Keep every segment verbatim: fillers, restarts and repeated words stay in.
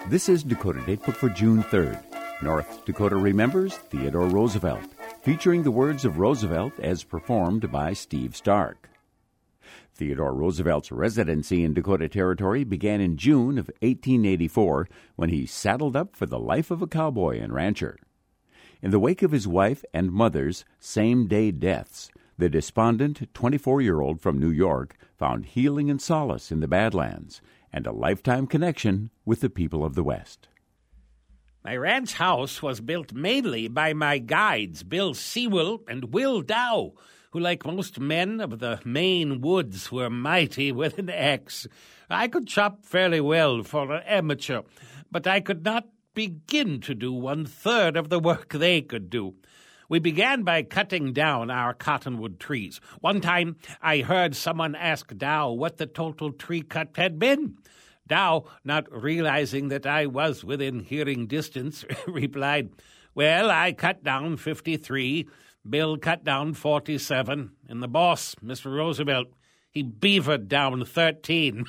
This is Dakota Datebook for June third. North Dakota Remembers Theodore Roosevelt, featuring the words of Roosevelt as performed by Steve Stark. Theodore Roosevelt's residency in Dakota Territory began in June of eighteen eighty-four when he saddled up for the life of a cowboy and rancher. In the wake of his wife and mother's same-day deaths, the despondent twenty-four-year-old from New York found healing and solace in the Badlands and a lifetime connection with the people of the West. My ranch house was built mainly by my guides, Bill Sewell and Will Dow, who, like most men of the Maine woods, were mighty with an axe. I could chop fairly well for an amateur, but I could not begin to do one-third of the work they could do. We began by cutting down our cottonwood trees. One time I heard someone ask Dow what the total tree cut had been. Dow, not realizing that I was within hearing distance, replied, "Well, I cut down fifty-three, Bill cut down forty-seven, and the boss, Mister Roosevelt, he beavered down thirteen."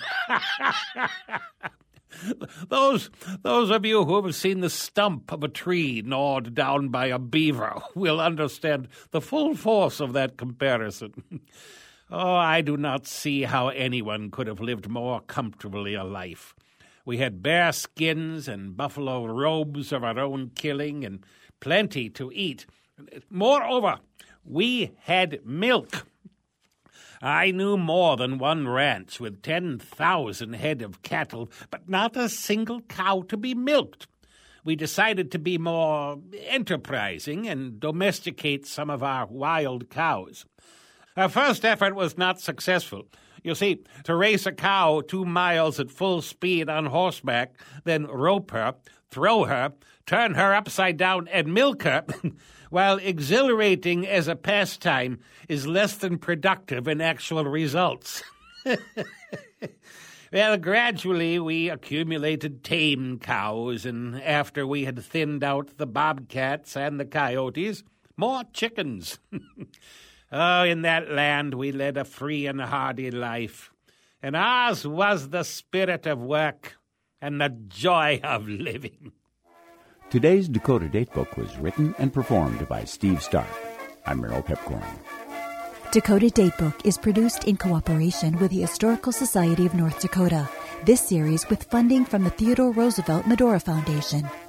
Those those of you who have seen the stump of a tree gnawed down by a beaver will understand the full force of that comparison. Oh, I do not see how anyone could have lived more comfortably a life. We had bear skins and buffalo robes of our own killing and plenty to eat. Moreover, we had milk. I knew more than one ranch with ten thousand head of cattle, but not a single cow to be milked. We decided to be more enterprising and domesticate some of our wild cows. Our first effort was not successful. You see, to race a cow two miles at full speed on horseback, then rope her, throw her, turn her upside down, and milk her, while exhilarating as a pastime, is less than productive in actual results. Well, gradually we accumulated tame cows, and after we had thinned out the bobcats and the coyotes, more chickens. Oh, in that land we led a free and hardy life, and ours was the spirit of work and the joy of living. Today's Dakota Datebook was written and performed by Steve Stark. I'm Merrill Pepcorn. Dakota Datebook is produced in cooperation with the Historical Society of North Dakota. This series with funding from the Theodore Roosevelt Medora Foundation.